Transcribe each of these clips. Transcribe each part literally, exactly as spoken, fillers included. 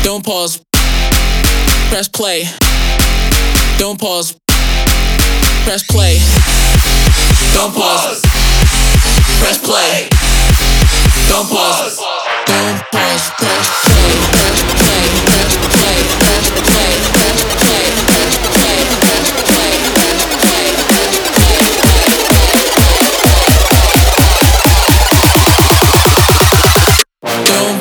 Don't pause. Press play. Don't pause. Press play. Don't pause. Press play. Don't pause. Don't pause. Press play. Press play. Press play. Press play. Press play. Press play. Press play. Press play. Press play. Don't.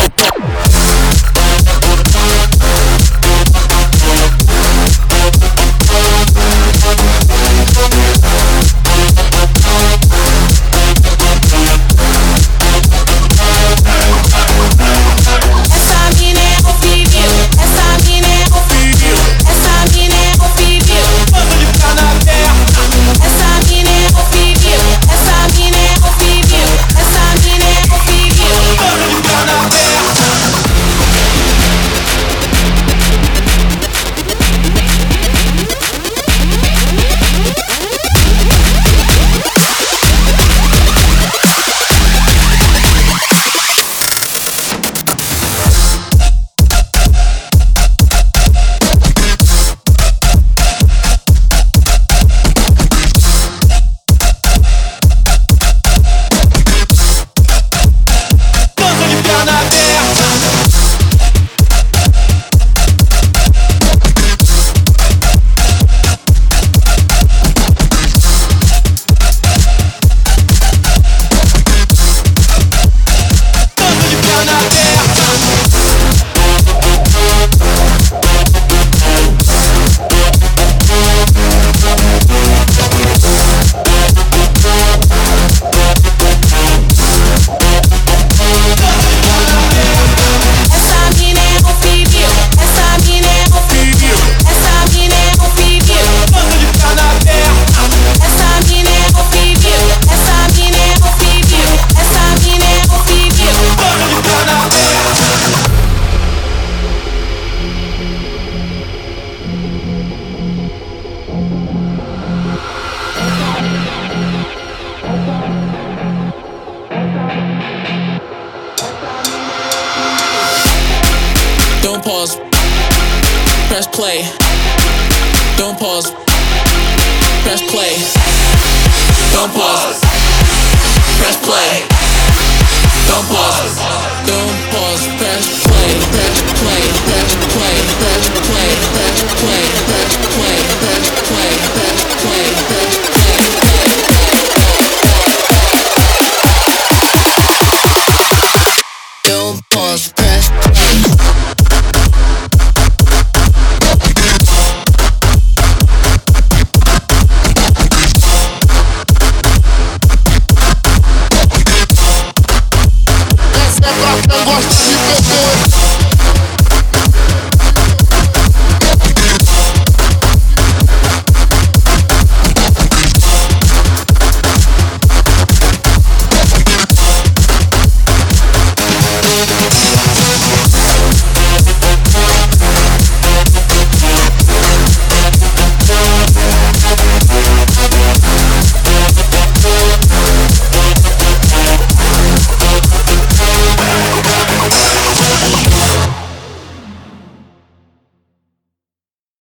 Don't pause. Press play. Don't pause. Press play. Don't pause. Press play. Don't pause. Don't pause. Press play. Press play. Press play. Press play. Press play. Press play. Press play. Press play. Press play. Don't